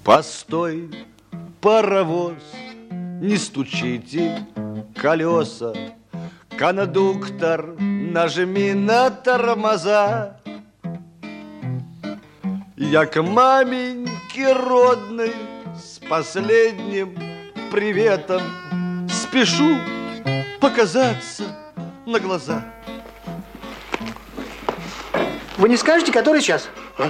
Постой, паровоз, не стучите колеса. Кондуктор, нажми на тормоза. Я к маменьке родной с последним приветом спешу показаться на глаза. Вы не скажете, который час? А?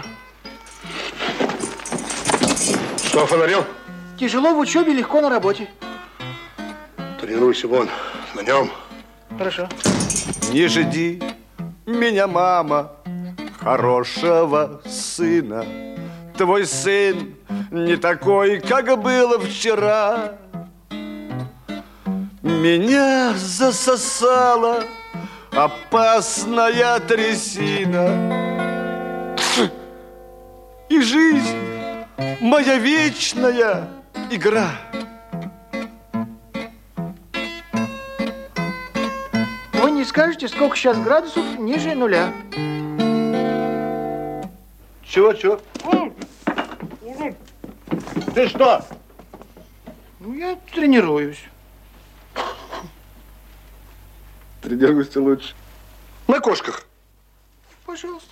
Что, фонарел? Тяжело в учебе, легко на работе. Тренируйся вон, на нем. Хорошо. Не жди меня, мама, хорошего сына. Твой сын не такой, как был вчера. Меня засосала опасная трясина. И жизнь моя вечная игра. Вы не скажете, сколько сейчас градусов ниже нуля? Чего? Ты что? Ну, я тренируюсь. Тренируйся лучше. На кошках. Пожалуйста.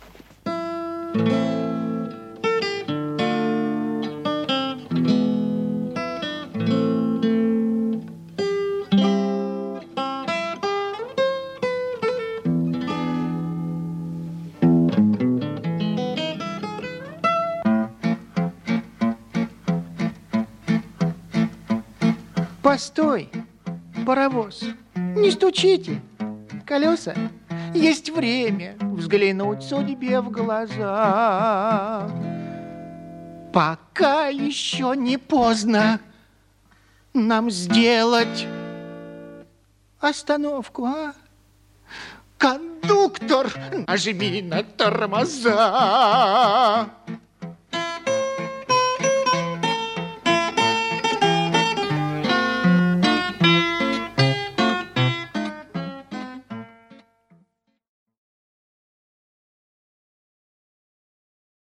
Постой, паровоз, не стучите. Колеса, есть время взглянуть судьбе в глаза. Пока еще не поздно нам сделать остановку, а? Кондуктор, нажми на тормоза.